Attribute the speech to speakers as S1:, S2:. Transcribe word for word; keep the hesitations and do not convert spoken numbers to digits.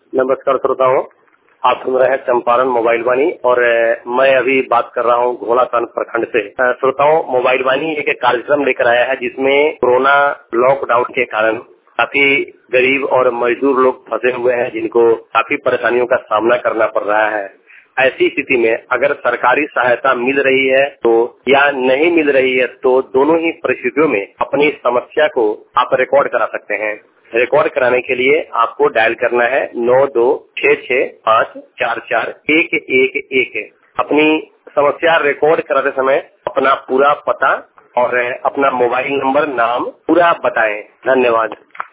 S1: नमस्कार श्रोताओं, आप सुन रहे हैं चंपारण मोबाइल वाणी और मैं अभी बात कर रहा हूँ घोड़ातान प्रखंड से। श्रोताओं, मोबाइल वाणी एक कार्यक्रम लेकर आया है जिसमें कोरोना लॉकडाउन के कारण काफी गरीब और मजदूर लोग फंसे हुए हैं, जिनको काफी परेशानियों का सामना करना पड़ रहा है। ऐसी स्थिति में अगर सरकारी सहायता मिल रही है तो या नहीं मिल रही है तो दोनों ही परिस्थितियों में अपनी समस्या को आप रिकॉर्ड करा सकते हैं। रिकॉर्ड कराने के लिए आपको डायल करना है नौ दो छह छह पाँच चार चार एक एक एक। अपनी समस्या रिकॉर्ड कराते समय अपना पूरा पता और अपना मोबाइल नंबर, नाम पूरा बताएं। धन्यवाद।